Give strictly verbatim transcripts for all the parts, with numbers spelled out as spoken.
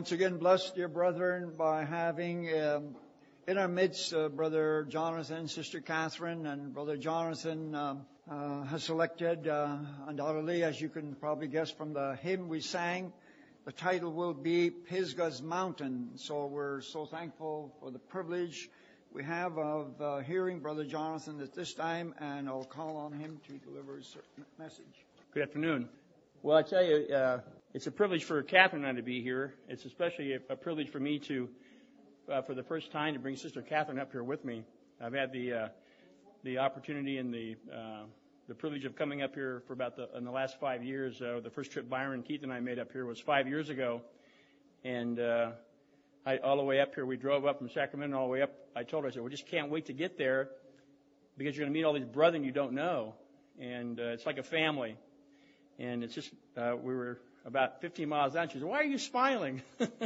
once again bless, dear brethren, by having um, in our midst uh, Brother Jonathan, Sister Catherine, and Brother Jonathan um, uh, has selected, uh, undoubtedly, as you can probably guess from the hymn we sang, the title will be Pisgah's Mountain. So we're so thankful for the privilege we have of uh, hearing Brother Jonathan at this time, and I'll call on him to deliver his message. Good afternoon. Well, I tell you, uh, it's a privilege for Catherine and I to be here. It's especially a, a privilege for me to, uh, for the first time, to bring Sister Catherine up here with me. I've had the uh, the opportunity and the uh, the privilege of coming up here for about the in the last five years. Uh, the first trip Byron, Keith, and I made up here was five years ago, and uh, I, all the way up here, we drove up from Sacramento all the way up. I told her, I said, we just can't wait to get there because you're going to meet all these brethren you don't know, and uh, it's like a family. And it's just, uh, we were about fifteen miles down. She said, why are you smiling?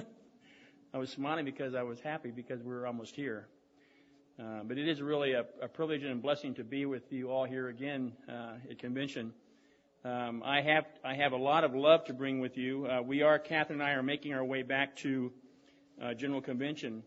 I was smiling because I was happy because we were almost here. Uh, but it is really a, a privilege and a blessing to be with you all here again uh, at convention. Um, I have I have a lot of love to bring with you. Uh, we are, Catherine and I are making our way back to uh, General Convention.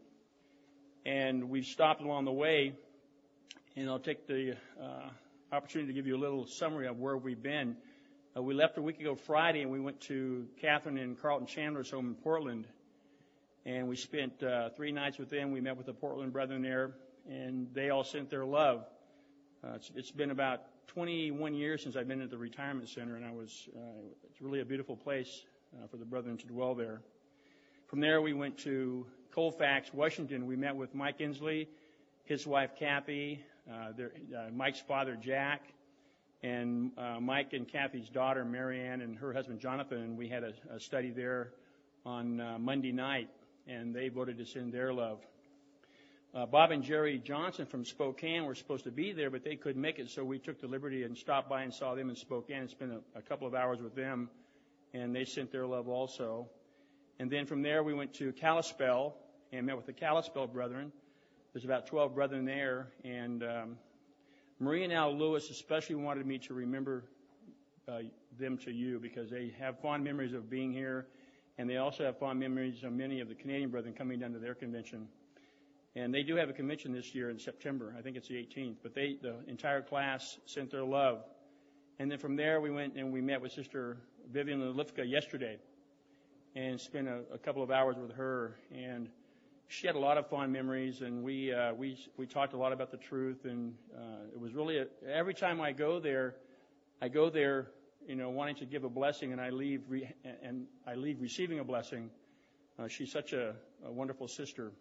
And we've stopped along the way. And I'll take the uh, opportunity to give you a little summary of where we've been. Uh, we left a week ago Friday, and we went to Catherine and Carlton Chandler's home in Portland. And we spent uh, three nights with them. We met with the Portland brethren there, and they all sent their love. Uh, it's, it's been about twenty-one years since I've been at the retirement center, and I was uh, it's really a beautiful place uh, for the brethren to dwell there. From there, we went to Colfax, Washington. We met with Mike Inslee, his wife Kathy, uh, their, uh, Mike's father Jack, and uh, Mike and Kathy's daughter, Marianne, and her husband, Jonathan. And we had a, a study there on uh, Monday night, and they voted to send their love. Uh, Bob and Jerry Johnson from Spokane were supposed to be there, but they couldn't make it, so we took the liberty and stopped by and saw them in Spokane and spent a, a couple of hours with them, and they sent their love also. And then from there, we went to Kalispell and met with the Kalispell brethren. There's about twelve brethren there, and um, Marie and Al Lewis especially wanted me to remember uh, them to you because they have fond memories of being here, and they also have fond memories of many of the Canadian brethren coming down to their convention. And they do have a convention this year in September. I think it's the eighteenth. But they, the entire class sent their love. And then from there, we went and we met with Sister Vivian Lifka yesterday and spent a, a couple of hours with her. And she had a lot of fond memories, and we uh, we we talked a lot about the truth, and uh, it was really a, every time I go there, I go there, you know, wanting to give a blessing, and I leave re, and I leave receiving a blessing. Uh, she's such a, a wonderful sister.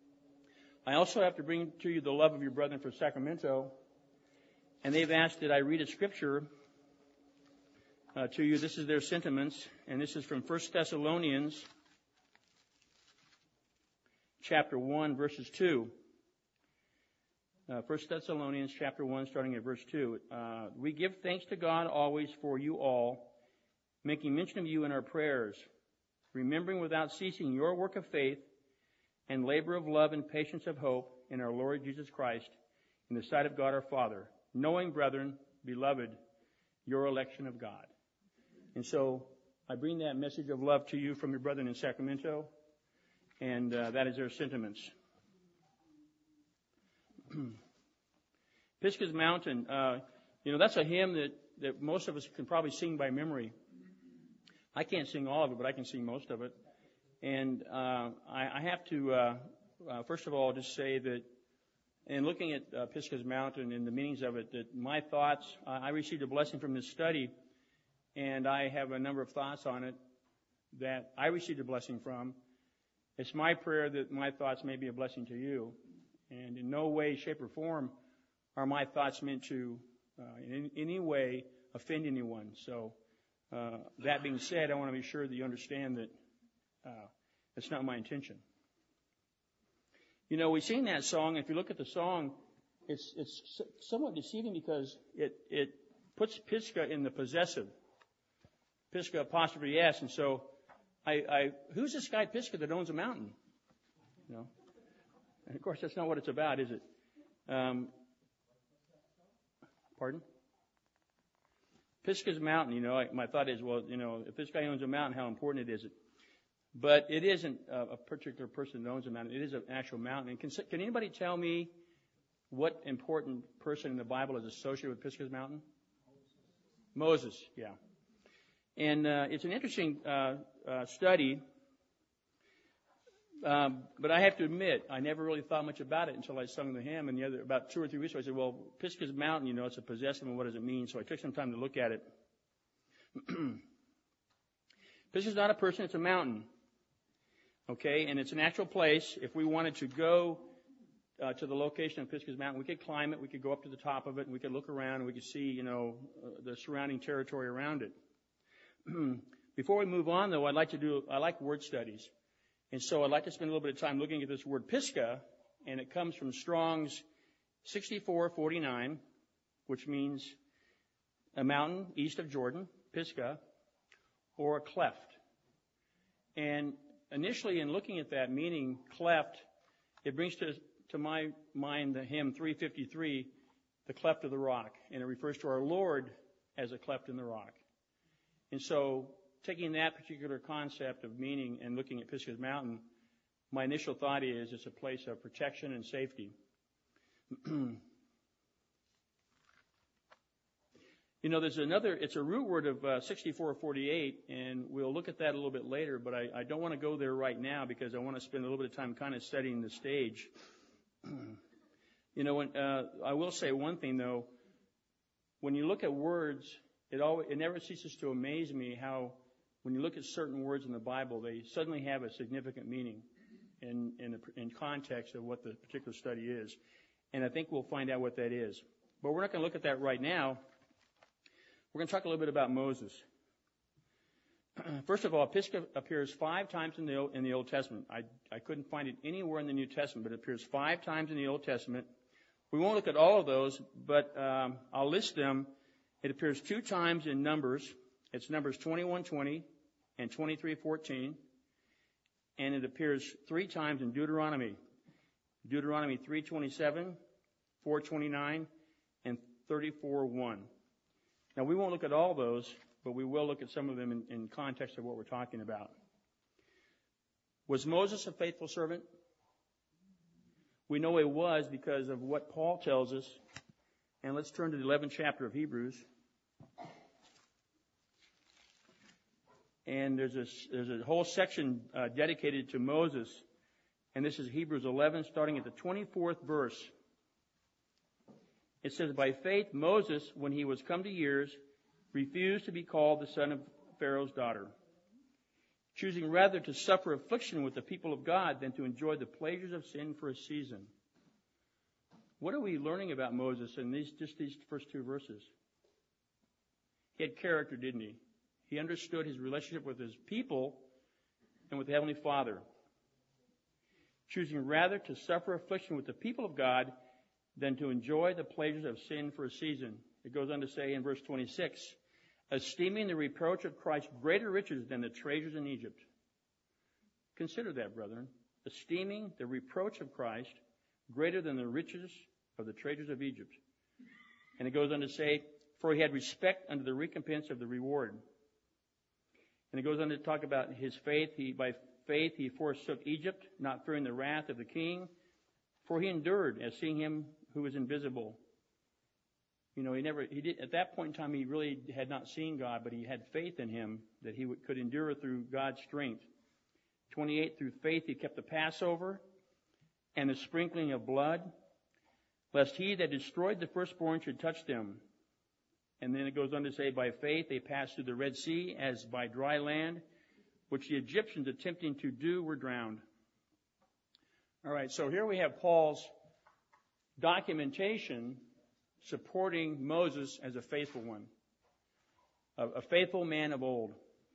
I also have to bring to you the love of your brethren for Sacramento, and they've asked that I read a scripture uh, to you. This is their sentiments, and this is from First Thessalonians. Chapter one, verses two. Uh, First Thessalonians chapter one, starting at verse two. Uh, we give thanks to God always for you all, making mention of you in our prayers, remembering without ceasing your work of faith and labor of love and patience of hope in our Lord Jesus Christ in the sight of God our Father, knowing, brethren, beloved, your election of God. And so I bring that message of love to you from your brethren in Sacramento. And uh, that is their sentiments. Pisgah's Mountain, uh, you know, that's a hymn that, that most of us can probably sing by memory. I can't sing all of it, but I can sing most of it. And uh, I, I have to, uh, uh, first of all, just say that in looking at uh, Pisgah's Mountain and the meanings of it, that my thoughts, uh, I received a blessing from this study, and I have a number of thoughts on it that I received a blessing from. It's my prayer that my thoughts may be a blessing to you. And in no way, shape, or form are my thoughts meant to uh, in any way offend anyone. So uh, that being said, I want to be sure that you understand that uh, that's not my intention. You know, we sing that song. If you look at the song, it's it's somewhat deceiving because it, it puts Pisgah in the possessive. Pisgah apostrophe S. And so I, I, who's this guy Pisgah that owns a mountain? You know, and of course that's not what it's about, is it? Um, pardon? Pisgah's mountain. You know, I, my thought is, well, you know, if this guy owns a mountain, how important it is it? but it isn't a, a particular person that owns a mountain. It is an actual mountain. And can, can anybody tell me what important person in the Bible is associated with Pisgah's mountain? Moses, yeah. And uh, it's an interesting uh, uh, study, um, but I have to admit, I never really thought much about it until I sung the hymn. And the other, about two or three weeks ago, I said, well, Pisgah's mountain, you know, it's a possessive, and what does it mean? So I took some time to look at it. Pisgah's not a person, it's a mountain. Okay, and it's an actual place. If we wanted to go uh, to the location of Pisgah's mountain, we could climb it, we could go up to the top of it, and we could look around, and we could see, you know, uh, the surrounding territory around it. Before we move on, though, I'd like to do, I like word studies. And so I'd like to spend a little bit of time looking at this word Pisgah, and it comes from Strong's sixty-four forty-nine, which means a mountain east of Jordan, Pisgah, or a cleft. And initially, in looking at that meaning, cleft, it brings to, to my mind the hymn three fifty-three, the cleft of the rock, and it refers to our Lord as a cleft in the rock. And so, taking that particular concept of meaning and looking at Pisgah's mountain, my initial thought is it's a place of protection and safety. You know, there's another, it's a root word of uh, sixty-four forty-eight, and we'll look at that a little bit later, but I, I don't want to go there right now because I want to spend a little bit of time kind of studying the stage. You know, when, uh, I will say one thing, though. When you look at words, it, always, it never ceases to amaze me how when you look at certain words in the Bible, they suddenly have a significant meaning in, in, the, in context of what the particular study is. And I think we'll find out what that is. But we're not going to look at that right now. We're going to talk a little bit about Moses. First of all, Pisgah appears five times in the, in the Old Testament. I, I couldn't find it anywhere in the New Testament, but it appears five times in the Old Testament. We won't look at all of those, but um, I'll list them. It appears two times in Numbers. It's Numbers twenty-one twenty and twenty-three fourteen. And it appears three times in Deuteronomy. Deuteronomy three twenty-seven, four twenty-nine, and thirty-four one. Now, we won't look at all those, but we will look at some of them in, in context of what we're talking about. Was Moses a faithful servant? We know he was because of what Paul tells us. And let's turn to the eleventh chapter of Hebrews. And there's a, there's a whole section uh, dedicated to Moses. And this is Hebrews eleven, starting at the twenty-fourth verse. It says, by faith, Moses, when he was come to years, refused to be called the son of Pharaoh's daughter, choosing rather to suffer affliction with the people of God than to enjoy the pleasures of sin for a season. What are we learning about Moses in these just these first two verses? He had character, didn't he? He understood his relationship with his people and with the Heavenly Father, choosing rather to suffer affliction with the people of God than to enjoy the pleasures of sin for a season. It goes on to say in verse twenty-six, esteeming the reproach of Christ greater riches than the treasures in Egypt. Consider that, brethren. Esteeming the reproach of Christ greater than the riches of the treasures of Egypt. And it goes on to say, for he had respect unto the recompense of the reward. And it goes on to talk about his faith. He, by faith he forsook Egypt, not fearing the wrath of the king, for he endured as seeing him who is invisible. You know, he never, he did, at that point in time, he really had not seen God, but he had faith in him that he would, could endure through God's strength. twenty-eight, through faith he kept the Passover and the sprinkling of blood, lest he that destroyed the firstborn should touch them. And then it goes on to say, by faith they passed through the Red Sea as by dry land, which the Egyptians attempting to do were drowned. All right, so here we have Paul's documentation supporting Moses as a faithful one, a, a faithful man of old.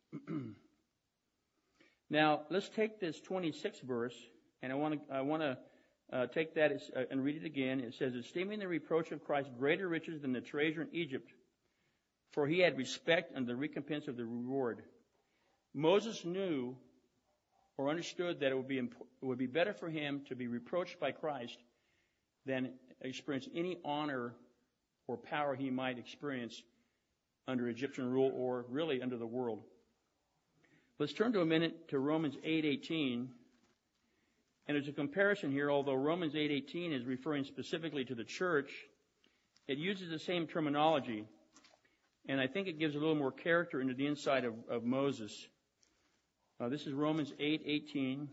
Now, let's take this twenty-sixth verse, and I want to I want to uh, take that as, uh, and read it again. It says, esteeming the reproach of Christ greater riches than the treasure in Egypt, for he had respect unto the recompense of the reward. Moses knew or understood that it would be imp- it would be better for him to be reproached by Christ than experience any honor or power he might experience under Egyptian rule or really under the world. Let's turn to a minute to Romans eight eighteen. And there's a comparison here, although Romans eight eighteen is referring specifically to the church, it uses the same terminology. And I think it gives a little more character into the inside of, of Moses. Uh, this is Romans eight eighteen.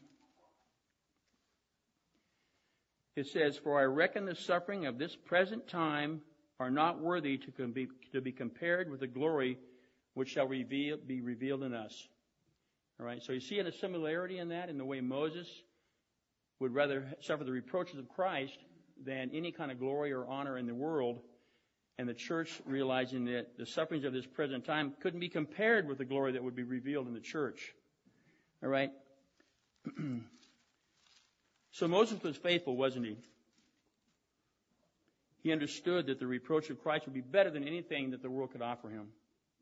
It says, "For I reckon the suffering of this present time are not worthy to be, to be compared with the glory which shall reveal, be revealed in us." All right, so you see a similarity in that, in the way Moses would rather suffer the reproaches of Christ than any kind of glory or honor in the world, and the church realizing that the sufferings of this present time couldn't be compared with the glory that would be revealed in the church. All right? So Moses was faithful, wasn't he? He understood that the reproach of Christ would be better than anything that the world could offer him.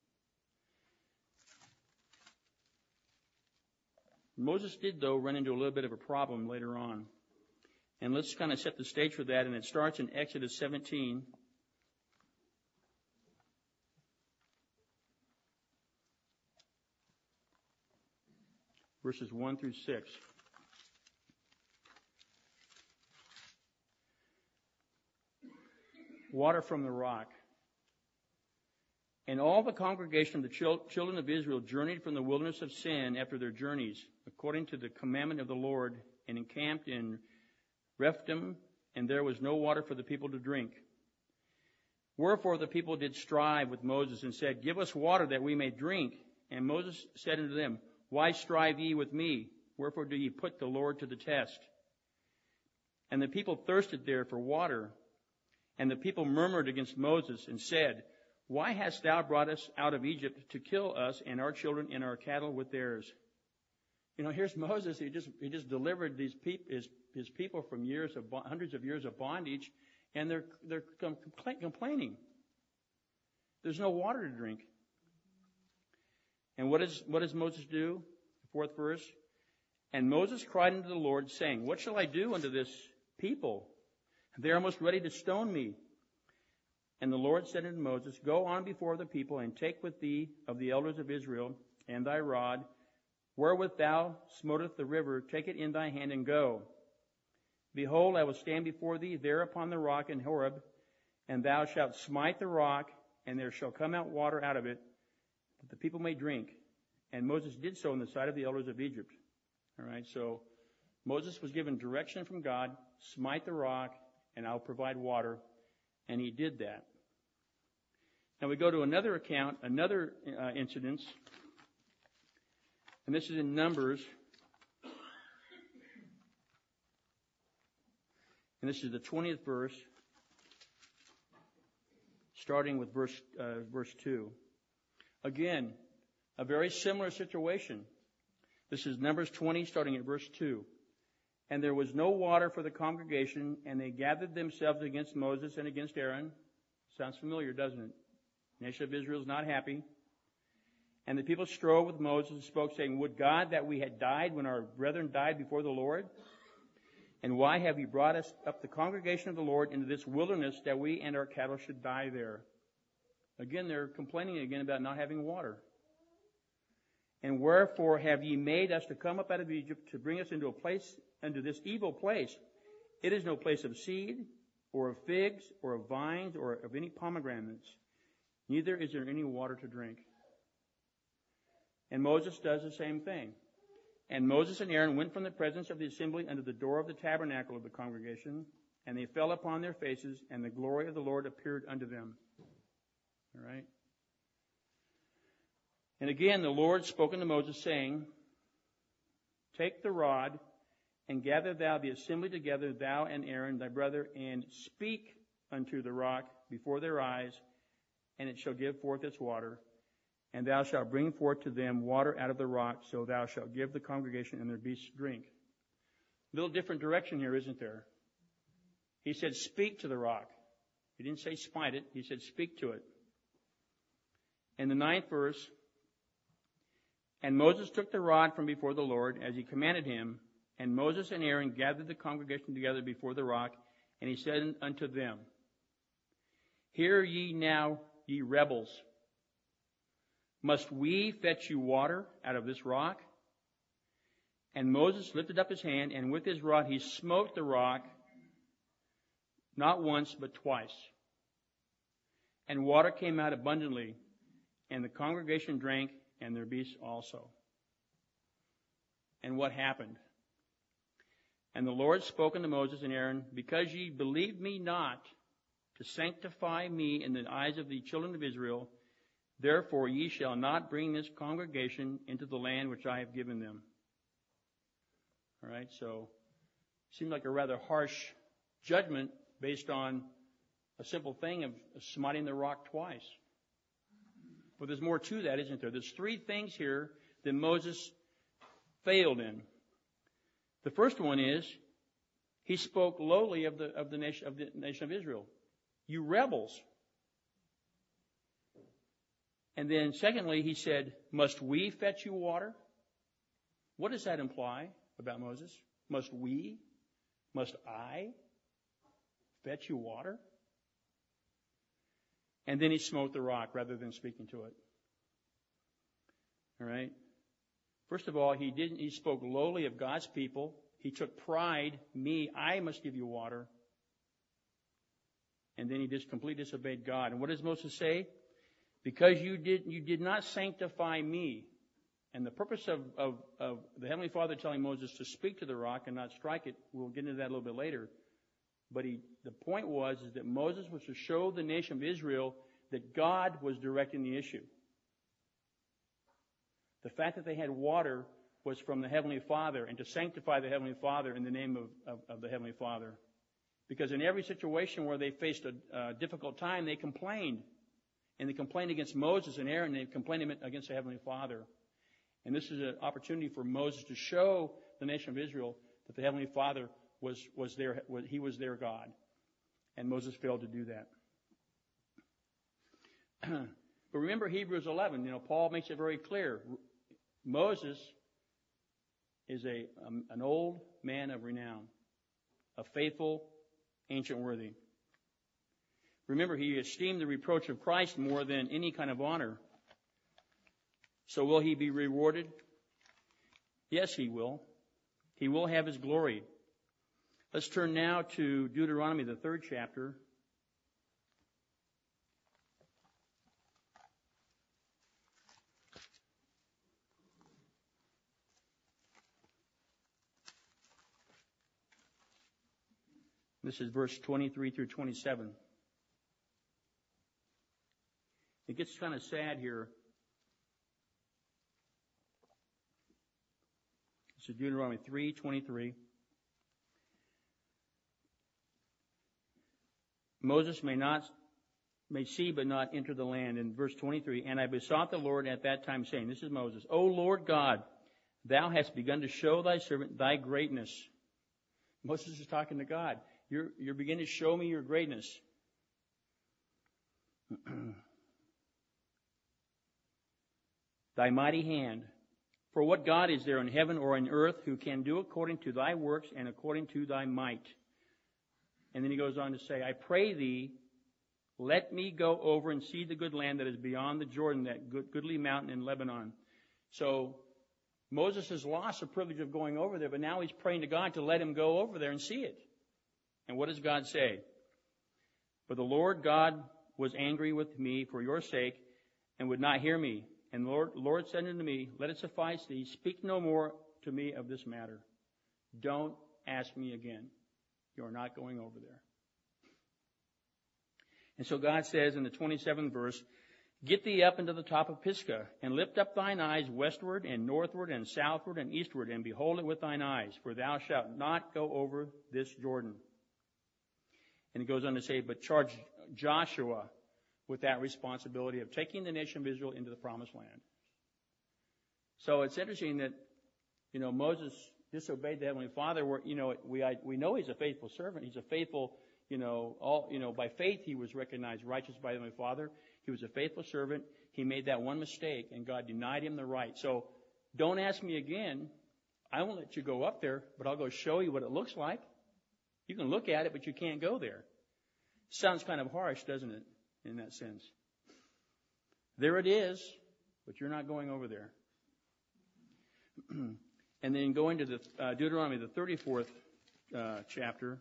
Moses did, though, run into a little bit of a problem later on. And let's kind of set the stage for that, and it starts in Exodus seventeen. Verses one through six. Water from the rock. And all the congregation of the chil- children of Israel journeyed from the wilderness of Sin after their journeys, according to the commandment of the Lord, and encamped in Rephidim, and there was no water for the people to drink. Wherefore the people did strive with Moses, and said, "Give us water that we may drink." And Moses said unto them, "Why strive ye with me? Wherefore do ye put the Lord to the test?" And the people thirsted there for water. And the people murmured against Moses, and said, "Why hast thou brought us out of Egypt to kill us and our children and our cattle with theirs?" You know, here's Moses. He just he just delivered these peop, his his people from years of hundreds of years of bondage, and they're they're compla- complaining. There's no water to drink. And what is what does Moses do? The fourth verse. And Moses cried unto the Lord, saying, "What shall I do unto this people? They are almost ready to stone me." And the Lord said unto Moses, "Go on before the people, and take with thee of the elders of Israel, and thy rod, wherewith thou smotest the river, take it in thy hand, and go. Behold, I will stand before thee there upon the rock in Horeb, and thou shalt smite the rock, and there shall come out water out of it, that the people may drink." And Moses did so in the sight of the elders of Egypt. All right, so Moses was given direction from God, smite the rock, and I'll provide water. And he did that. Now we go to another account, another uh, incident. And this is in Numbers. And this is the twentieth verse, starting with verse uh, verse two. Again, a very similar situation. This is Numbers twenty, starting at verse two. "And there was no water for the congregation, and they gathered themselves against Moses and against Aaron." Sounds familiar, doesn't it? The nation of Israel is not happy. "And the people strove with Moses and spoke, saying, Would God that we had died when our brethren died before the Lord? And why have you brought us up the congregation of the Lord into this wilderness, that we and our cattle should die there?" Again, they're complaining again about not having water. "And wherefore have ye made us to come up out of Egypt to bring us into a place, into this evil place? It is no place of seed, or of figs, or of vines, or of any pomegranates. Neither is there any water to drink." And Moses does the same thing. "And Moses and Aaron went from the presence of the assembly unto the door of the tabernacle of the congregation, and they fell upon their faces, and the glory of the Lord appeared unto them." All right. "And again the Lord spoke unto Moses, saying, Take the rod, and gather thou the assembly together, thou and Aaron thy brother, and speak unto the rock before their eyes, and it shall give forth its water. And thou shalt bring forth to them water out of the rock, so thou shalt give the congregation and their beasts drink." A little different direction here, isn't there? He said, speak to the rock. He didn't say smite it. He said, speak to it. In the ninth verse, "And Moses took the rod from before the Lord, as he commanded him, and Moses and Aaron gathered the congregation together before the rock, and he said unto them, Hear ye now, ye rebels, Must we fetch you water out of this rock? And Moses lifted up his hand, and with his rod he smote the rock, not once, but twice. And water came out abundantly, and the congregation drank, and their beasts also. And what happened? And the Lord spoke unto Moses and Aaron, because ye believed me not to sanctify me in the eyes of the children of Israel, therefore ye shall not bring this congregation into the land which I have given them. All right, so it seemed like a rather harsh judgment based on a simple thing of smiting the rock twice. But there's more to that, isn't there? There's three things here that Moses failed in. The first one is he spoke lowly of the of the nation of the nation of Israel. You rebels. And then secondly, he said, must we fetch you water? What does that imply about Moses? Must we? Must I fetch you water? And then he smote the rock rather than speaking to it. All right? First of all, he didn't, he spoke lowly of God's people. He took pride, me, I must give you water. And then he just completely disobeyed God. And what does Moses say? Because you did, you did not sanctify me. And the purpose of, of, of the Heavenly Father telling Moses to speak to the rock and not strike it, we'll get into that a little bit later. But he, the point was is that Moses was to show the nation of Israel that God was directing the issue. The fact that they had water was from the Heavenly Father, and to sanctify the Heavenly Father in the name of, of, of the Heavenly Father. Because in every situation where they faced a uh, difficult time, they complained. And they complained against Moses and Aaron, and they complained against the Heavenly Father. And this is an opportunity for Moses to show the nation of Israel that the Heavenly Father was, was their, was, he was their God. And Moses failed to do that. But remember Hebrews eleven, you know, Paul makes it very clear. Moses is a um, an old man of renown, a faithful, ancient worthy. Remember, he esteemed the reproach of Christ more than any kind of honor. So will he be rewarded? Yes, he will. He will have his glory. Let's turn now to Deuteronomy, the third chapter. This is verse twenty-three through twenty-seven. It gets kind of sad here. This is Deuteronomy three twenty-three. Moses may not may see but not enter the land. In verse twenty-three, and I besought the Lord at that time, saying, this is Moses, O Lord God, thou hast begun to show thy servant thy greatness. Moses is talking to God. You're, you're beginning to show me your greatness. Thy mighty hand. For what God is there in heaven or in earth who can do according to thy works and according to thy might? And then he goes on to say, I pray thee, let me go over and see the good land that is beyond the Jordan, that good, goodly mountain in Lebanon. So Moses has lost the privilege of going over there, but now he's praying to God to let him go over there and see it. And what does God say? For the Lord God was angry with me for your sake and would not hear me. And the Lord, Lord said unto me, let it suffice thee, speak no more to me of this matter. Don't ask me again. You are not going over there. And so God says in the twenty-seventh verse, get thee up into the top of Pisgah, and lift up thine eyes westward and northward and southward and eastward, and behold it with thine eyes, for thou shalt not go over this Jordan. And it goes on to say, but charge Joshua with that responsibility of taking the nation of Israel into the promised land. So it's interesting that, you know, Moses disobeyed the Heavenly Father. Where, you know, we I, we know he's a faithful servant. He's a faithful, you know, all you know, by faith he was recognized righteous by the Heavenly Father. He was a faithful servant. He made that one mistake, and God denied him the right. So don't ask me again. I won't let you go up there, but I'll go show you what it looks like. You can look at it, but you can't go there. Sounds kind of harsh, doesn't it, in that sense? There it is, but you're not going over there. And then going to the uh, Deuteronomy, the thirty-fourth uh, chapter,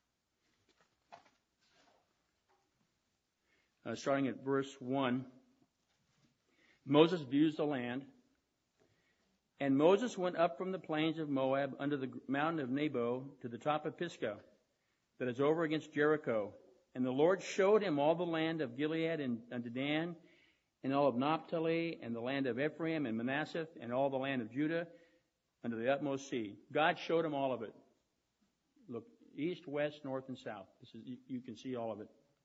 uh, starting at verse one. Moses views the land. And Moses went up from the plains of Moab under the mountain of Nebo to the top of Pisgah, that is over against Jericho. And the Lord showed him all the land of Gilead and unto Dan, and all of Naphtali, and the land of Ephraim and Manasseh, and all the land of Judah, unto the utmost sea. God showed him all of it. Look, east, west, north, and south. This is, you, you can see all of it.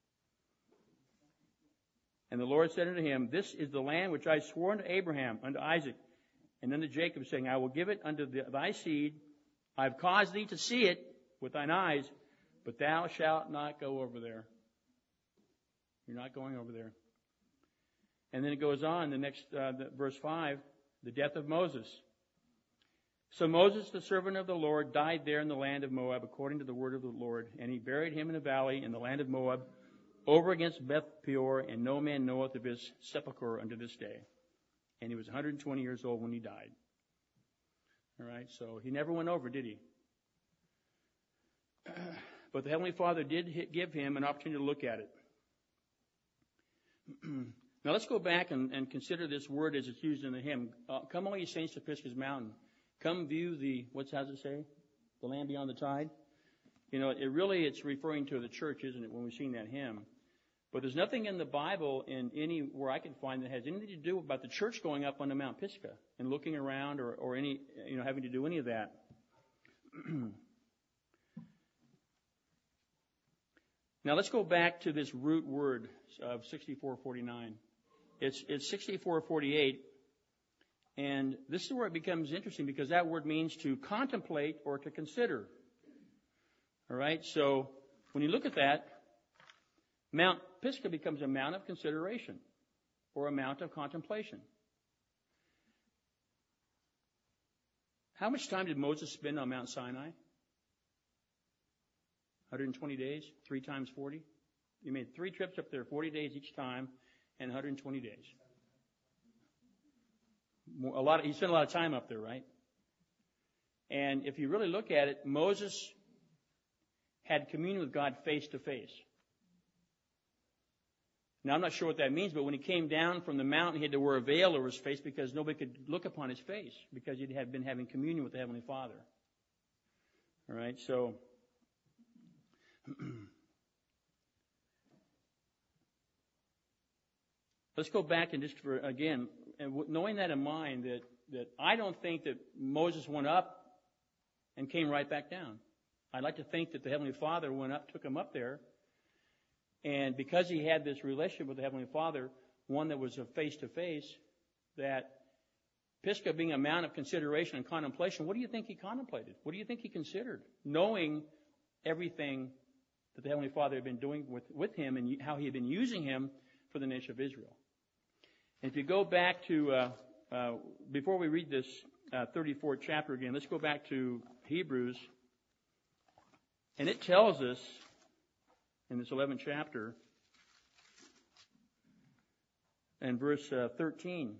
And the Lord said unto him, This is the land which I swore unto Abraham, unto Isaac, and unto Jacob, saying, I will give it unto the, thy seed. I have caused thee to see it with thine eyes, but thou shalt not go over there. You're not going over there. And then it goes on, the next, uh, the, verse five, the death of Moses. So Moses, the servant of the Lord, died there in the land of Moab, according to the word of the Lord. And he buried him in a valley in the land of Moab, over against Beth Peor, and no man knoweth of his sepulchre unto this day. And he was one hundred twenty years old when he died. All right, so he never went over, did he? But the Heavenly Father did give him an opportunity to look at it. Now let's go back and, and consider this word as it's used in the hymn. Uh, Come all ye saints to Pisgah's mountain. Come view the, what's how does it say? The land beyond the tide. You know, it really, it's referring to the church, isn't it, when we sing that hymn. But there's nothing in the Bible in any where I can find that has anything to do about the church going up onto Mount Pisgah and looking around or, or any, you know, having to do any of that. Now let's go back to this root word of sixty-four forty-nine. It's, it's sixty-four forty-eight, and this is where it becomes interesting because that word means to contemplate or to consider. All right, so when you look at that, Mount Pisgah becomes a mount of consideration or a mount of contemplation. How much time did Moses spend on Mount Sinai? one hundred twenty days, three times forty. You made three trips up there, forty days each time, and one hundred twenty days. A lot. Of, he spent a lot of time up there, right? And if you really look at it, Moses had communion with God face to face. Now, I'm not sure what that means, but when he came down from the mountain, he had to wear a veil over his face because nobody could look upon his face because he had been having communion with the Heavenly Father. All right, so let's go back and just for, again, and knowing that in mind, that, that I don't think that Moses went up and came right back down. I'd like to think that the Heavenly Father went up, took him up there, and because he had this relationship with the Heavenly Father, one that was a face-to-face, that Pisgah being a mount of consideration and contemplation, what do you think he contemplated? What do you think he considered? Knowing everything that the Heavenly Father had been doing with, with him and how he had been using him for the nation of Israel. And if you go back to, uh, uh, before we read this uh, thirty-fourth chapter again, let's go back to Hebrews. And it tells us, in this eleventh chapter, and verse uh, thirteen.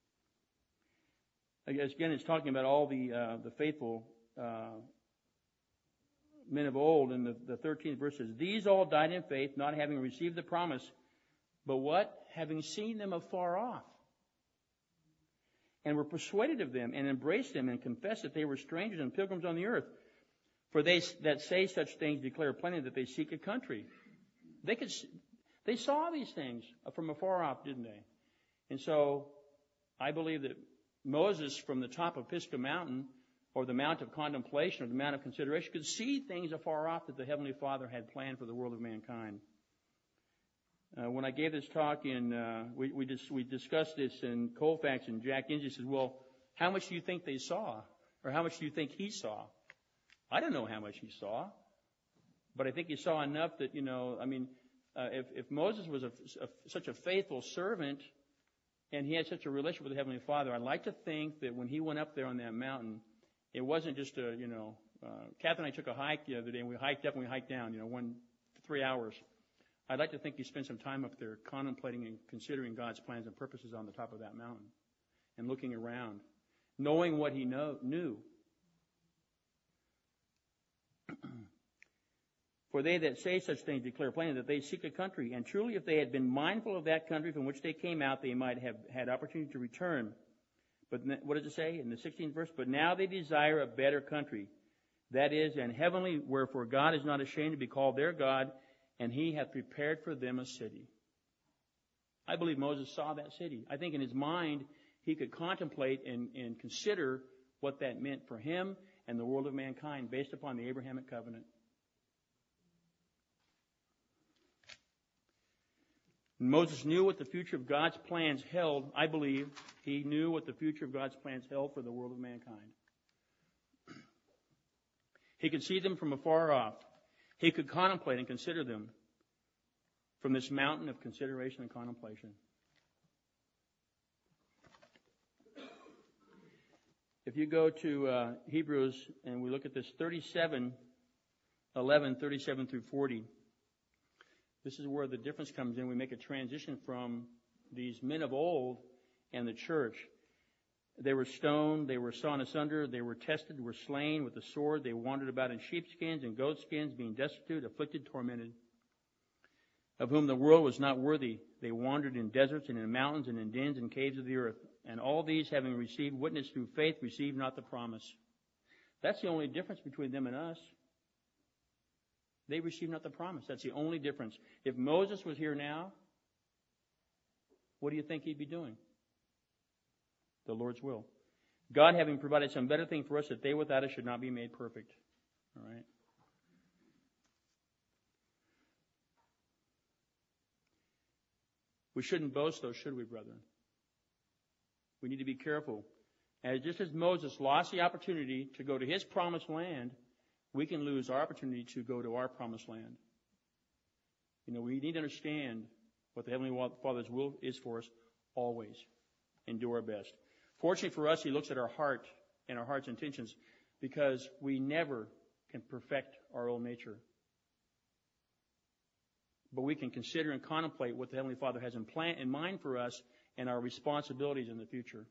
Again, it's talking about all the uh, the faithful uh, men of old. And the, the thirteenth verse says, These all died in faith, not having received the promise, but what? Having seen them afar off, and were persuaded of them, and embraced them, and confessed that they were strangers and pilgrims on the earth. For they that say such things declare plainly that they seek a country. They could, they saw these things from afar off, didn't they? And so, I believe that Moses, from the top of Pisgah Mountain, or the Mount of Contemplation, or the Mount of Consideration, could see things afar off that the Heavenly Father had planned for the world of mankind. Uh, when I gave this talk in, uh, we we, dis- we discussed this in Colfax, and Jack Inge says, "Well, how much do you think they saw, or how much do you think he saw?" I don't know how much he saw, but I think he saw enough that, you know, I mean, uh, if, if Moses was a, a, such a faithful servant and he had such a relationship with the Heavenly Father, I'd like to think that when he went up there on that mountain, it wasn't just a, you know, uh, Kath and I took a hike the other day, and we hiked up and we hiked down, you know, one, three hours. I'd like to think he spent some time up there contemplating and considering God's plans and purposes on the top of that mountain. and looking around, knowing what he know, knew. For they that say such things declare plainly that they seek a country. And truly, if they had been mindful of that country from which they came out, they might have had opportunity to return. But what does it say in the sixteenth verse? But now they desire a better country, that is, an heavenly, wherefore God is not ashamed to be called their God, and he hath prepared for them a city. I believe Moses saw that city. I think in his mind, he could contemplate and, and consider what that meant for him and the world of mankind based upon the Abrahamic covenant. Moses knew what the future of God's plans held. I believe he knew what the future of God's plans held for the world of mankind. He could see them from afar off. He could contemplate and consider them from this mountain of consideration and contemplation. If you go to uh, Hebrews and we look at this thirty-seven, eleven, thirty-seven through forty, this is where the difference comes in. We make a transition from these men of old and the church. They were stoned, they were sawn asunder, they were tested, were slain with the sword. They wandered about in sheepskins and goatskins, being destitute, afflicted, tormented, of whom the world was not worthy. They wandered in deserts and in mountains and in dens and caves of the earth. And all these, having received witness through faith, received not the promise. That's the only difference between them and us. They received not the promise. That's the only difference. If Moses was here now, what do you think he'd be doing? The Lord's will. God having provided some better thing for us, that they without us should not be made perfect. All right. We shouldn't boast, though, should we, brethren? We need to be careful. As just as Moses lost the opportunity to go to his promised land, we can lose our opportunity to go to our promised land. You know, we need to understand what the Heavenly Father's will is for us always and do our best. Fortunately for us, he looks at our heart and our heart's intentions, because we never can perfect our old nature. But we can consider and contemplate what the Heavenly Father has in plan in mind for us and our responsibilities in the future.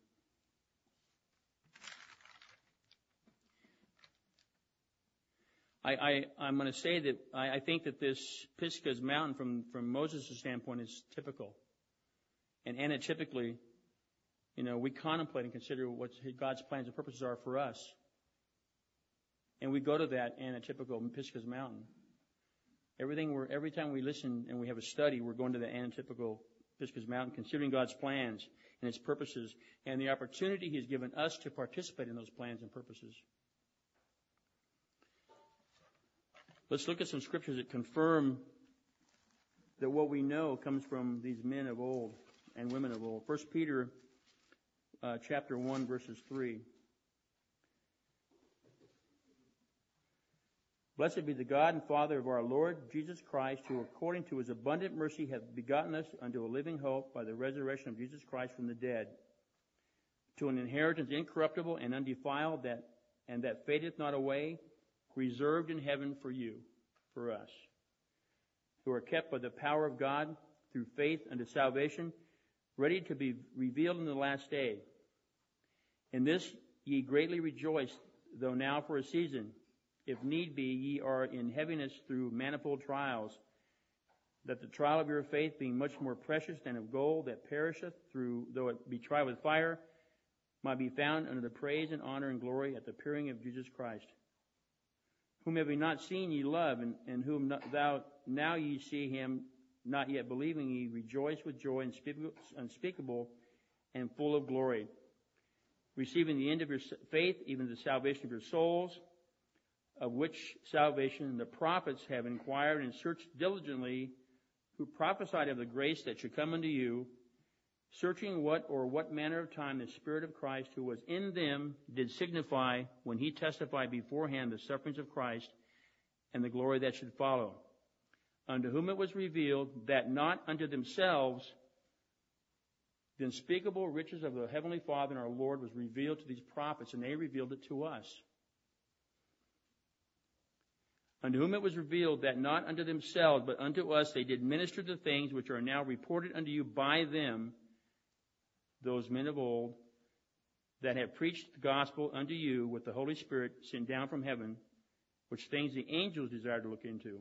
I, I, I'm going to say that I, I think that this Pisgah's mountain, from, from Moses' standpoint, is typical. And atypically, you know, we contemplate and consider what God's plans and purposes are for us. And we go to that anatypical Pisgah's mountain. Everything we're, every time we listen and we have a study, we're going to the anatypical Pisgah's mountain, considering God's plans and His purposes and the opportunity He has given us to participate in those plans and purposes. Let's look at some scriptures that confirm that what we know comes from these men of old and women of old. First Peter uh, chapter one, verses three. Blessed be the God and Father of our Lord Jesus Christ, who according to His abundant mercy hath begotten us unto a living hope by the resurrection of Jesus Christ from the dead, to an inheritance incorruptible and undefiled, that and that fadeth not away, reserved in heaven for you, for us, who are kept by the power of God through faith unto salvation, ready to be revealed in the last day. In this ye greatly rejoice, though now for a season, if need be, ye are in heaviness through manifold trials, that the trial of your faith, being much more precious than of gold that perisheth, through though it be tried with fire, might be found unto the praise and honor and glory at the appearing of Jesus Christ, whom have ye not seen ye love, and, and whom not, thou now ye see Him, not yet believing, ye rejoice with joy unspeakable, unspeakable and full of glory, receiving the end of your faith, even the salvation of your souls, of which salvation the prophets have inquired and searched diligently, who prophesied of the grace that should come unto you, searching what or what manner of time the Spirit of Christ, who was in them, did signify when He testified beforehand the sufferings of Christ and the glory that should follow, unto whom it was revealed that not unto themselves the unspeakable riches of the Heavenly Father and our Lord was revealed to these prophets, and they revealed it to us. Unto whom it was revealed that not unto themselves, but unto us they did minister the things which are now reported unto you by them, those men of old, that have preached the gospel unto you with the Holy Spirit sent down from heaven, which things the angels desire to look into.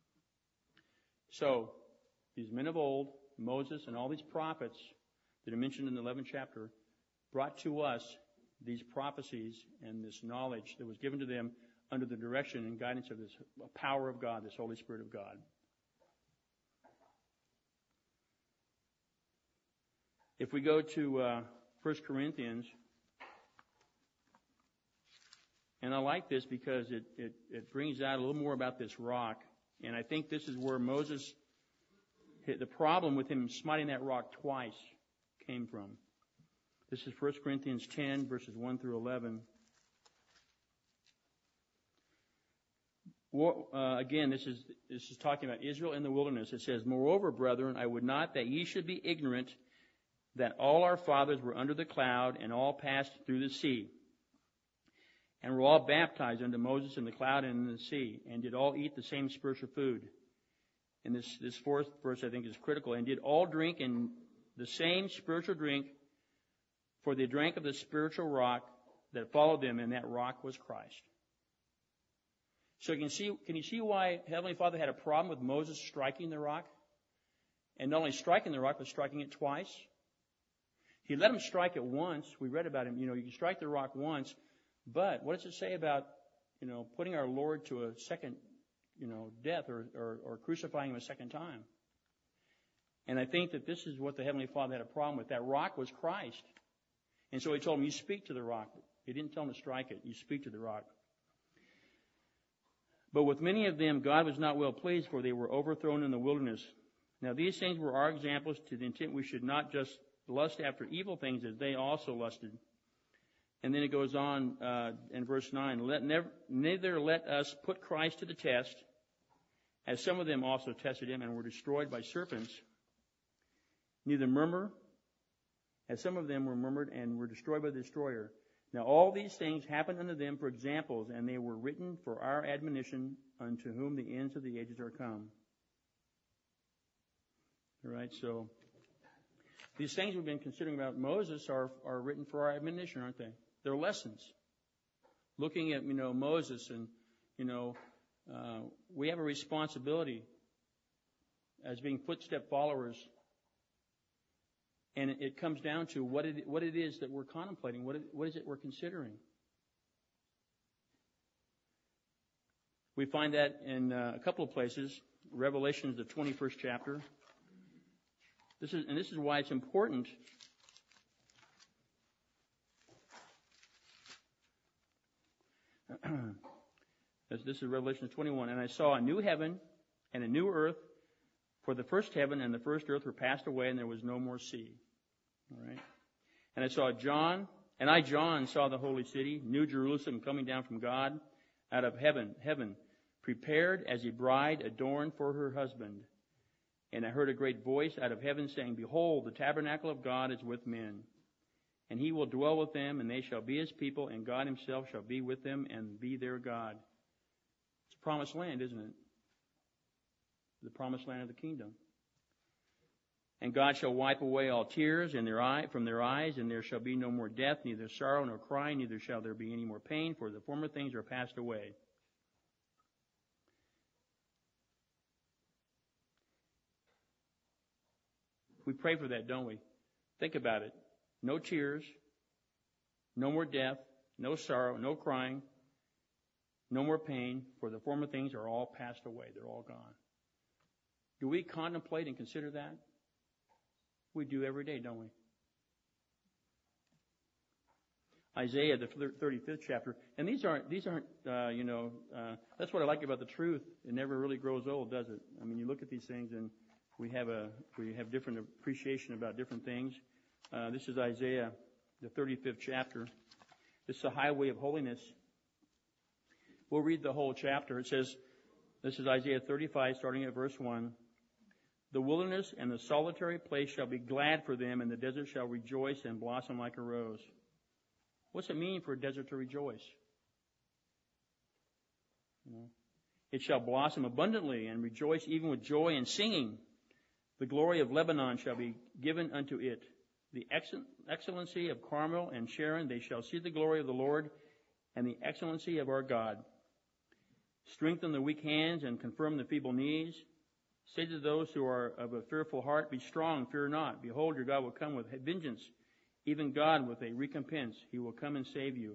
So, these men of old, Moses and all these prophets that are mentioned in the eleventh chapter, brought to us these prophecies and this knowledge that was given to them under the direction and guidance of this power of God, this Holy Spirit of God. If we go to uh, First Corinthians, and I like this because it, it, it brings out a little more about this rock. And I think this is where Moses, the problem with him smiting that rock twice came from. This is First Corinthians ten, verses one through eleven. Well, uh, again, this is this is talking about Israel in the wilderness. It says, "Moreover, brethren, I would not that ye should be ignorant that all our fathers were under the cloud and all passed through the sea, and were all baptized unto Moses in the cloud and in the sea, and did all eat the same spiritual food." And this, this fourth verse, I think, is critical. "And did all drink in the same spiritual drink, for they drank of the spiritual rock that followed them, and that rock was Christ." So you can see, can you see why Heavenly Father had a problem with Moses striking the rock? And not only striking the rock, but striking it twice. He let him strike it once. We read about him. You know, you can strike the rock once. But what does it say about, you know, putting our Lord to a second, you know, death or, or, or crucifying him a second time? And I think that this is what the Heavenly Father had a problem with. That rock was Christ. And so he told him, you speak to the rock. He didn't tell him to strike it. You speak to the rock. "But with many of them God was not well pleased, for they were overthrown in the wilderness. Now these things were our examples, to the intent we should not just lust after evil things as they also lusted." And then it goes on uh, in verse nine, let never, "Neither let us put Christ to the test, as some of them also tested him and were destroyed by serpents. Neither murmur, as some of them were murmured and were destroyed by the destroyer. Now all these things happened unto them for examples, and they were written for our admonition, unto whom the ends of the ages are come." All right, so these things we've been considering about Moses are, are written for our admonition, aren't they? They're lessons. Looking at, you know, Moses and, you know, uh, we have a responsibility as being footstep followers. And it comes down to what it, what it is that we're contemplating. What, it, what is it we're considering? We find that in uh, a couple of places. Revelation is the twenty-first chapter. This is, and this is why it's important. This is Revelation twenty-one. "And I saw a new heaven and a new earth, for the first heaven and the first earth were passed away, and there was no more sea." All right. "And I saw John, and I, John, saw the holy city, New Jerusalem, coming down from God, out of heaven, heaven, prepared as a bride adorned for her husband. And I heard a great voice out of heaven saying, Behold, the tabernacle of God is with men, and he will dwell with them, and they shall be his people, and God himself shall be with them and be their God." It's a promised land, isn't it? The promised land of the kingdom. "And God shall wipe away all tears in their eye, from their eyes, and there shall be no more death, neither sorrow nor crying, neither shall there be any more pain, for the former things are passed away." We pray for that, don't we? Think about it. No tears, no more death, no sorrow, no crying, no more pain, for the former things are all passed away. They're all gone. Do we contemplate and consider that? We do every day, don't we? Isaiah, the thirty-fifth chapter, and these aren't these aren't uh, you know uh, that's what I like about the truth. It never really grows old, does it? I mean, you look at these things, and we have a we have different appreciation about different things. Uh, this is Isaiah, the thirty-fifth chapter. This is the highway of holiness. We'll read the whole chapter. It says, this is Isaiah thirty-five, starting at verse one. "The wilderness and the solitary place shall be glad for them, and the desert shall rejoice and blossom like a rose." What's it mean for a desert to rejoice? You know, "It shall blossom abundantly and rejoice even with joy and singing. The glory of Lebanon shall be given unto it. the excellency of Carmel and Sharon. They shall see the glory of the Lord and the excellency of our God. Strengthen the weak hands and confirm the feeble knees. Say to those who are of a fearful heart, be strong, fear not. Behold, your God will come with vengeance, even God with a recompense. He will come and save you.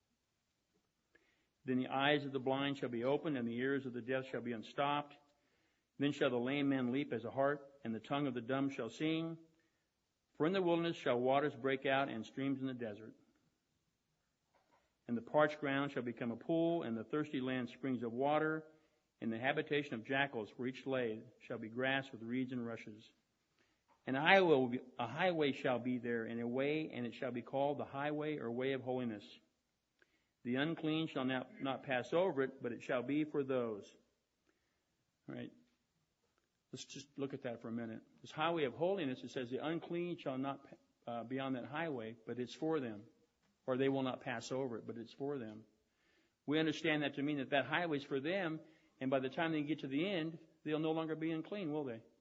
Then the eyes of the blind shall be opened, and the ears of the deaf shall be unstopped. Then shall the lame man leap as a hart, and the tongue of the dumb shall sing. For in the wilderness shall waters break out, and streams in the desert. And the parched ground shall become a pool, and the thirsty land springs of water. And the habitation of jackals, where each lay, shall be grass with reeds and rushes. And a highway, will be, a highway shall be there, and a way, and it shall be called the highway or way of holiness. The unclean shall not, not pass over it, but it shall be for those. All right. Let's just look at that for a minute. This highway of holiness, it says the unclean shall not uh, be on that highway, but it's for them. Or they will not pass over it, but it's for them. We understand that to mean that that highway is for them, and by the time they get to the end, they'll no longer be unclean, will they?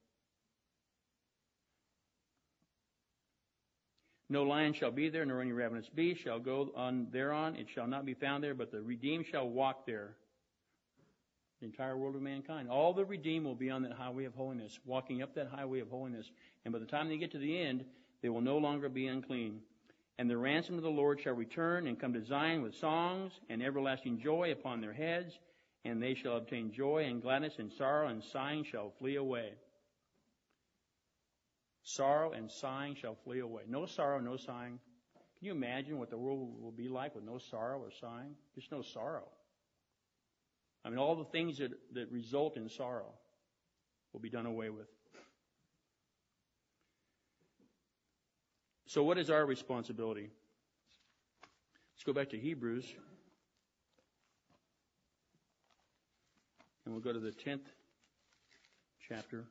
No lion shall be there, nor any ravenous beast shall go on thereon. It shall not be found there, but the redeemed shall walk there. The entire world of mankind. All the redeemed will be on that highway of holiness, walking up that highway of holiness. And by the time they get to the end, they will no longer be unclean. And the ransom of the Lord shall return and come to Zion with songs and everlasting joy upon their heads. And they shall obtain joy and gladness, and sorrow and sighing shall flee away. Sorrow and sighing shall flee away. No sorrow, no sighing. Can you imagine what the world will be like with no sorrow or sighing? Just no sorrow. I mean, all the things that, that result in sorrow will be done away with. So what is our responsibility? Let's go back to Hebrews. And we'll go to the tenth chapter.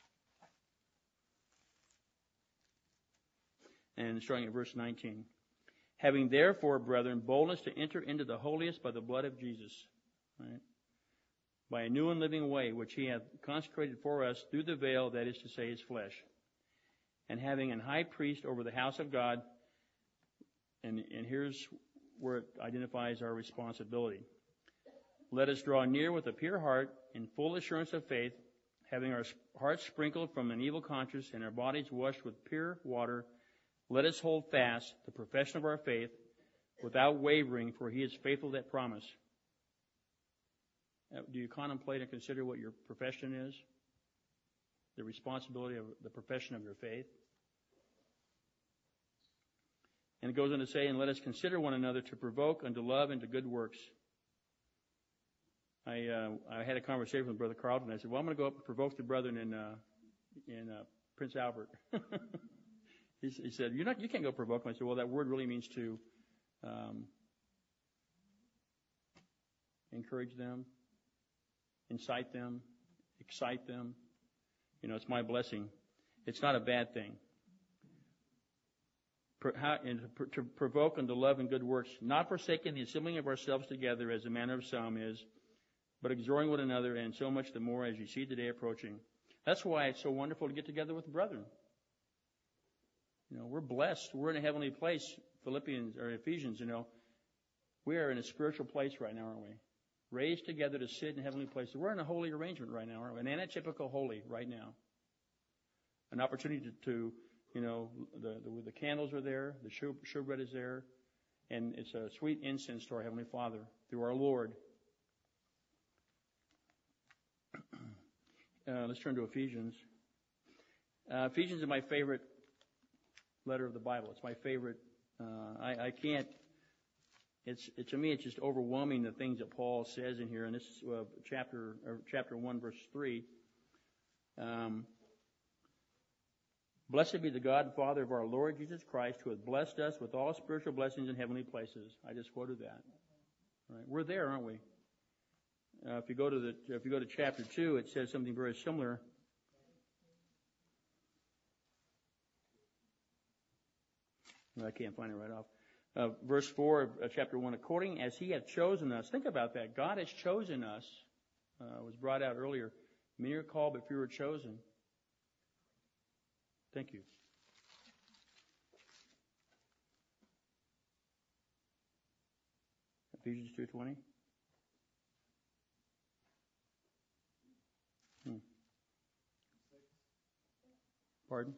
And starting at verse nineteen. Having therefore, brethren, boldness to enter into the holiest by the blood of Jesus. Right? By a new and living way, which he hath consecrated for us through the veil, that is to say, his flesh. And having an high priest over the house of God. And, and here's where it identifies our responsibility. Let us draw near with a pure heart in full assurance of faith, having our hearts sprinkled from an evil conscience and our bodies washed with pure water. Let us hold fast the profession of our faith without wavering, for he is faithful that promise. Do you contemplate and consider what your profession is? The responsibility of the profession of your faith? And it goes on to say, and let us consider one another to provoke unto love and to good works. I uh, I had a conversation with Brother Carlton. I said, well, I'm going to go up and provoke the brethren in uh, in uh, Prince Albert. he, he said, you're not, you can't go provoke them. I said, well, that word really means to um, encourage them, incite them, excite them. You know, it's my blessing. It's not a bad thing. Per, how, and to, to provoke unto love and good works, not forsaking the assembling of ourselves together as the manner of some is, but exhorting one another, and so much the more as you see the day approaching. That's why it's so wonderful to get together with the brethren. You know, we're blessed. We're in a heavenly place. Philippians or Ephesians, you know, we are in a spiritual place right now, aren't we? Raised together to sit in heavenly places. We're in a holy arrangement right now, aren't we? An anatypical holy right now. An opportunity to, to you know, the, the the candles are there, the show, showbread is there, and it's a sweet incense to our Heavenly Father through our Lord. Uh, let's turn to Ephesians. Uh, Ephesians is my favorite letter of the Bible. It's my favorite. Uh, I, I can't. It's it, to me. It's just overwhelming the things that Paul says in here. And this is uh, chapter or chapter one, verse three. Um, Blessed be the God and Father of our Lord Jesus Christ, who hath blessed us with all spiritual blessings in heavenly places. I just quoted that. Right. We're there, aren't we? Uh, if you go to the if you go to chapter two, it says something very similar. I can't find it right off. Uh, verse four of uh, chapter one, according as he hath chosen us. Think about that. God has chosen us. Uh, was brought out earlier. Many are called, but few are chosen. Thank you. Ephesians two twenty. Hmm. Pardon?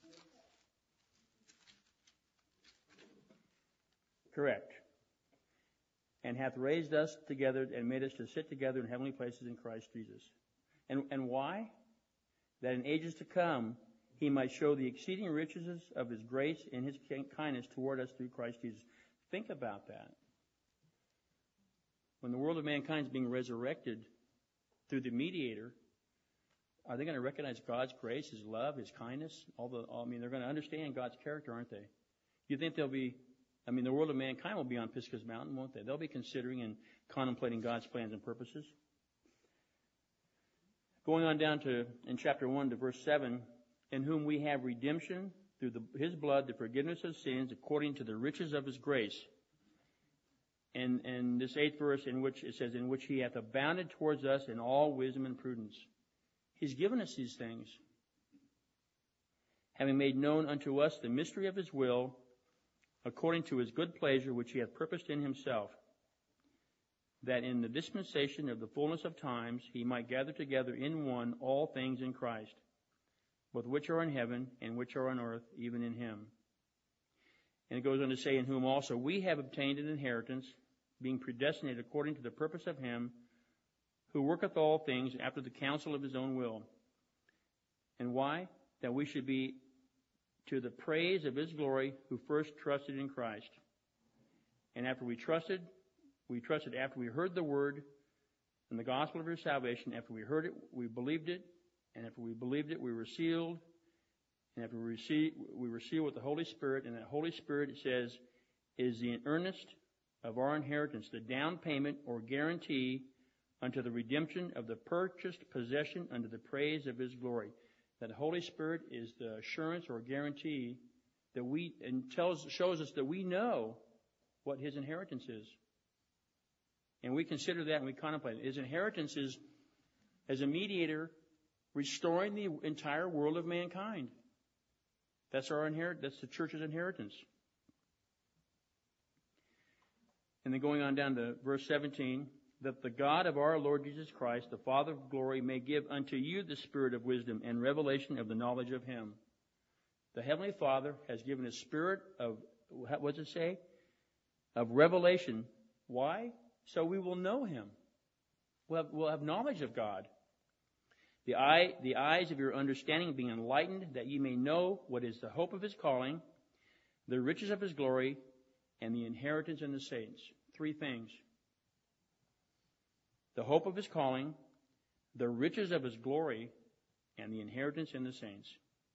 Correct. And hath raised us together and made us to sit together in heavenly places in Christ Jesus. And, and why? That in ages to come he might show the exceeding riches of his grace and his kindness toward us through Christ Jesus. Think about that. When the world of mankind is being resurrected through the mediator, are they going to recognize God's grace, his love, his kindness? All the, all, I mean, they're going to understand God's character, aren't they? You think they'll be, I mean, the world of mankind will be on Pisgah's mountain, won't they? They'll be considering and contemplating God's plans and purposes. Going on down to, in chapter one to verse seven, in whom we have redemption through the, his blood, the forgiveness of sins, according to the riches of his grace. And, and this eighth verse in which it says, in which he hath abounded towards us in all wisdom and prudence. He's given us these things, having made known unto us the mystery of his will, according to his good pleasure, which he hath purposed in himself, that in the dispensation of the fullness of times he might gather together in one all things in Christ, both which are in heaven and which are on earth, even in him. And it goes on to say, in whom also we have obtained an inheritance, being predestinated according to the purpose of him who worketh all things after the counsel of his own will. And why? That we should be to the praise of his glory, who first trusted in Christ. And after we trusted, we trusted after we heard the word and the gospel of your salvation. After we heard it, we believed it. And after we believed it, we were sealed. And after we received, we were sealed with the Holy Spirit. And that Holy Spirit, it says, is the earnest of our inheritance, the down payment or guarantee unto the redemption of the purchased possession unto the praise of his glory. That Holy Spirit is the assurance or guarantee that we, and tells, shows us that we know what his inheritance is. And we consider that and we contemplate it. His inheritance is, as a mediator, restoring the entire world of mankind. That's our inheritance. That's the church's inheritance. And then going on down to verse seventeen, that the God of our Lord Jesus Christ, the Father of glory, may give unto you the spirit of wisdom and revelation of the knowledge of him. The Heavenly Father has given a spirit of, what does it say? Of revelation. Why? So we will know him. We'll have, we'll have knowledge of God. The eye, the eyes of your understanding being enlightened, that ye may know what is the hope of his calling, the riches of his glory, and the inheritance in the saints. Three things. The hope of his calling, the riches of his glory, and the inheritance in the saints.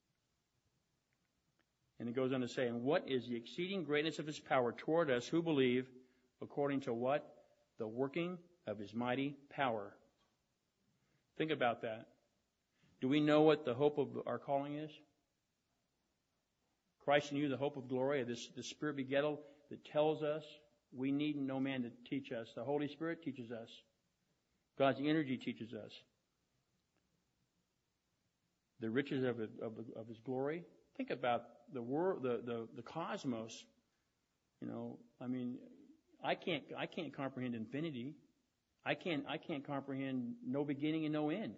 And it goes on to say, and what is the exceeding greatness of his power toward us who believe, according to what? The working of his mighty power. Think about that. Do we know what the hope of our calling is? Christ in you, the hope of glory, this the Spirit begettal that tells us we need no man to teach us. The Holy Spirit teaches us. God's energy teaches us. The riches of, it, of, of his glory. Think about the world, the, the, the cosmos. You know, I mean, I can't I can't comprehend infinity. I can't I can't comprehend no beginning and no end.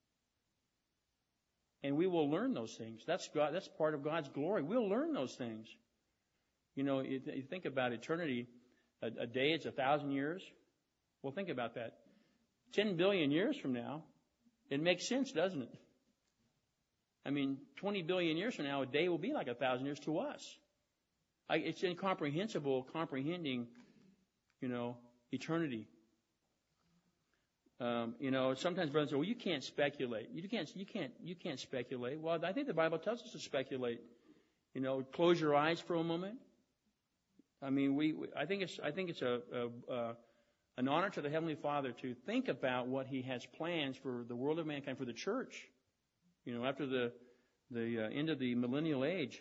And we will learn those things. That's God. That's part of God's glory. We'll learn those things. You know, you, th- you think about eternity. A, a day is a thousand years. Well, think about that. Ten billion years from now, it makes sense, doesn't it? I mean, twenty billion years from now, a day will be like a thousand years to us. I, it's incomprehensible comprehending, you know, eternity. Um, you know, sometimes brothers say, "Well, you can't speculate. You can't. You can't. You can't speculate." Well, I think the Bible tells us to speculate. You know, close your eyes for a moment. I mean, we. we I think it's. I think it's a, a, a an honor to the Heavenly Father to think about what He has plans for the world of mankind, for the church. You know, after the the uh, end of the millennial age.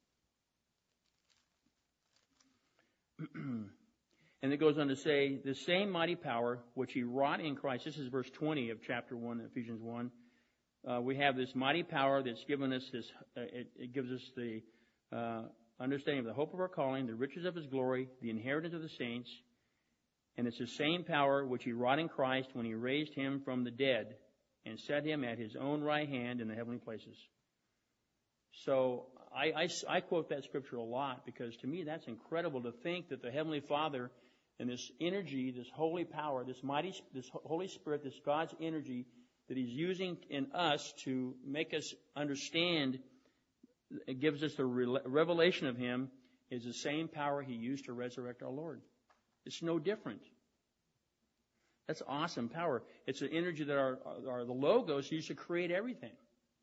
And it goes on to say, the same mighty power which he wrought in Christ. This is verse twenty of chapter one, Ephesians one. Uh, we have this mighty power that's given us this, uh, it, it gives us the uh, understanding of the hope of our calling, the riches of his glory, the inheritance of the saints, And it's the same power which he wrought in Christ when he raised him from the dead and set him at his own right hand in the heavenly places. So I, I, I quote that scripture a lot because to me that's incredible to think that the Heavenly Father and this energy, this holy power, this mighty, this Holy Spirit, this God's energy that He's using in us to make us understand, it gives us the revelation of Him, is the same power He used to resurrect our Lord. It's no different. That's awesome power. It's an energy that our, our the Logos used to create everything.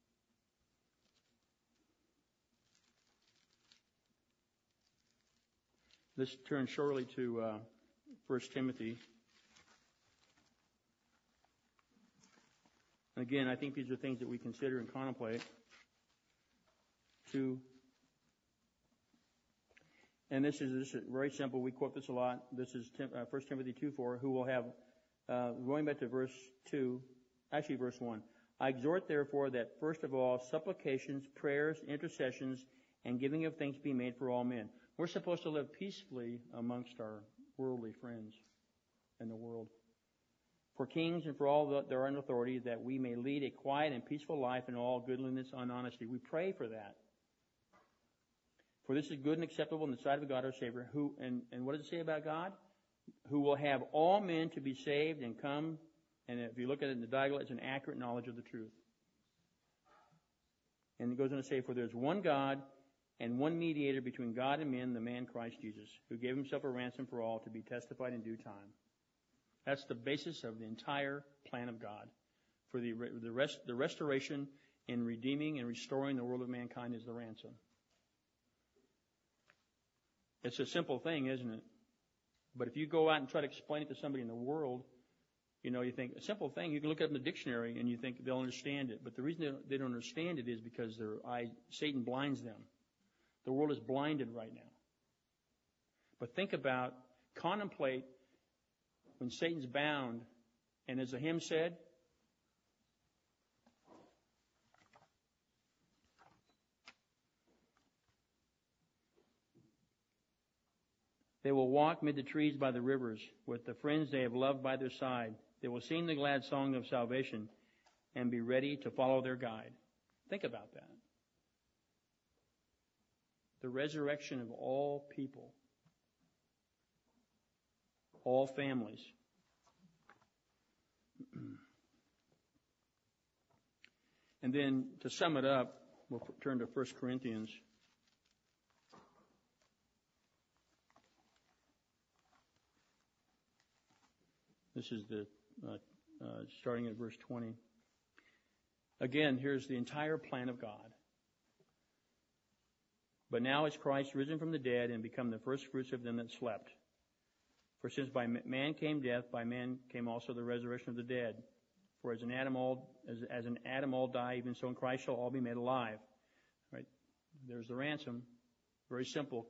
Let's turn shortly to uh, First Timothy. Again, I think these are things that we consider and contemplate. Two. And this is, this is very simple. We quote this a lot. This is Tim, uh, First Timothy two four, who will have, uh, going back to verse two, actually verse one. I exhort, therefore, that first of all, supplications, prayers, intercessions, and giving of thanks be made for all men. We're supposed to live peacefully amongst our worldly friends in the world. For kings and for all that are in authority, that we may lead a quiet and peaceful life in all goodliness and honesty. We pray for that. For this is good and acceptable in the sight of God our Savior, who, and, and what does it say about God? Who will have all men to be saved and come, and if you look at it in the dialogue, it's an accurate knowledge of the truth. And it goes on to say, for there's one God and one mediator between God and men, the man Christ Jesus, who gave himself a ransom for all to be testified in due time. That's the basis of the entire plan of God. For the, the, rest, the restoration in redeeming and restoring the world of mankind is the ransom. It's a simple thing, isn't it? But if you go out and try to explain it to somebody in the world, you know, you think, a simple thing, you can look it up in the dictionary and you think they'll understand it. But the reason they don't, they don't understand it is because their eye, Satan blinds them. The world is blinded right now. But think about, contemplate when Satan's bound, and as the hymn said, they will walk mid the trees by the rivers with the friends they have loved by their side. They will sing the glad song of salvation and be ready to follow their guide. Think about that. The resurrection of all people, all families. And then to sum it up, we'll turn to First Corinthians. This is the uh, uh, starting at verse twenty. Again, here's the entire plan of God. But now is Christ risen from the dead and become the first fruits of them that slept. For since by man came death, by man came also the resurrection of the dead. For as an Adam all as, as an Adam all die, even so in Christ shall all be made alive. Right? There's the ransom. Very simple.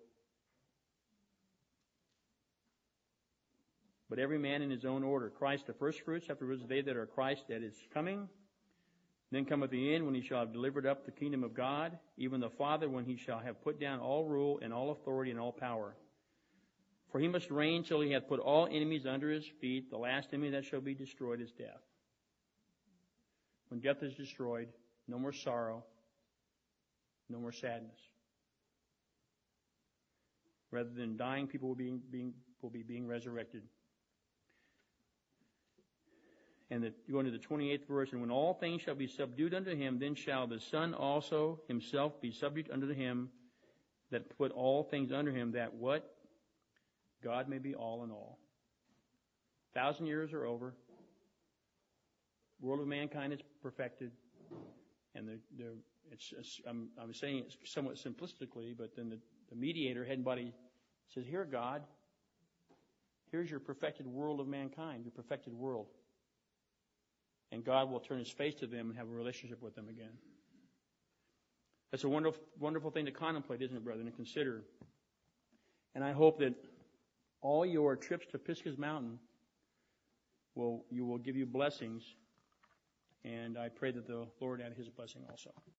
But every man in his own order. Christ the first fruits, afterwards they that are Christ that is coming. Then cometh the end, when he shall have delivered up the kingdom of God, even the Father, when he shall have put down all rule and all authority and all power. For he must reign till he hath put all enemies under his feet. The last enemy that shall be destroyed is death. When death is destroyed, no more sorrow, no more sadness. Rather than dying, people will be being, will be being resurrected. And the, going to the twenty-eighth verse, and when all things shall be subdued unto him, then shall the Son also himself be subject unto him that put all things under him, that what? God may be all in all. Thousand years are over. World of mankind is perfected. And the, the, it's, it's, I'm, I'm saying it somewhat simplistically, but then the, the mediator, head and body, says, here, God, here's your perfected world of mankind, your perfected world. And God will turn his face to them and have a relationship with them again. That's a wonderful, wonderful thing to contemplate, isn't it, brethren, and consider. And I hope that all your trips to Pisgah's Mountain will, you will give you blessings. And I pray that the Lord add his blessing also.